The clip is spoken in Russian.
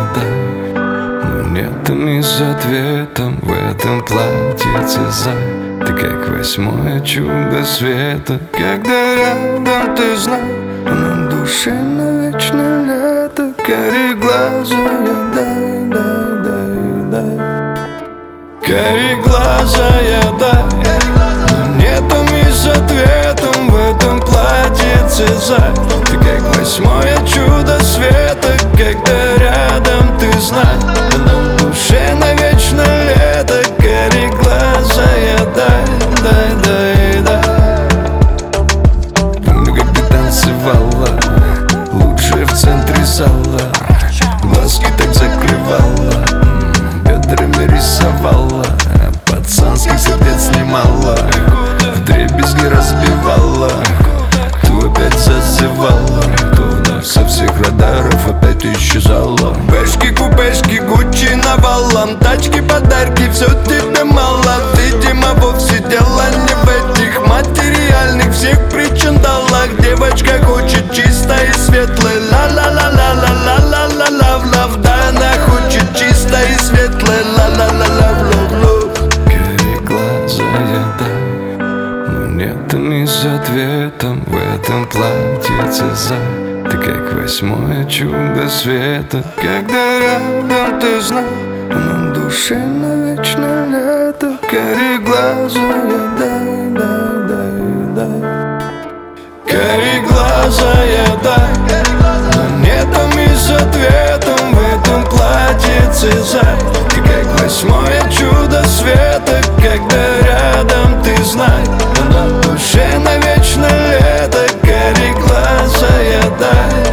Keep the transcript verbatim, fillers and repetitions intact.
дай. Но нет мисс ответом в этом платьице, зай. Ты как восьмое чудо света, когда рядом ты знай. На душе навечно лето, карие глаза я дай, дай, дай, дай. Карие глаза я дай. Но нету мисс ответом в этом платьице, зай. Ты как восьмое чудо света, когда рядом ты знай. На душе навечно лето, карие глаза я дай, дай, дай, дай. Помню, как ты танцевала, лучшая в центре зала. Глазки так закрывала, бедрами рисовала, пацанских сердец немало, вдребезги разбивала. Кто опять зазывала, кто вновь со всех радаров опять исчезала. Бэшки, купешки, Гуччи навалом, тачки, подарки, все тебе мало. Видимо, вовсе дело не в этих материальных всех причиндалах. Девочка хочет чисто и светлой, ла-ла-ла-ла-ла-ла-ла-ла-ла-ла. Да, она хочет чисто и светлой, ла-ла-ла-ла-ла-ла-ла. Карие глаза я дай, но нет мисс ответом в этом платьице, зай. Ты как восьмое чудо света, когда рядом ты знай. На душе навечно лето, карие глаза я дай, дай, дай, дай. Карие глаза я дай. Но нету мисс ответом в этом платьице, зай. Ты как восьмое чудо света, когда рядом ты знай. На душе навечно лето, карие глаза я дай.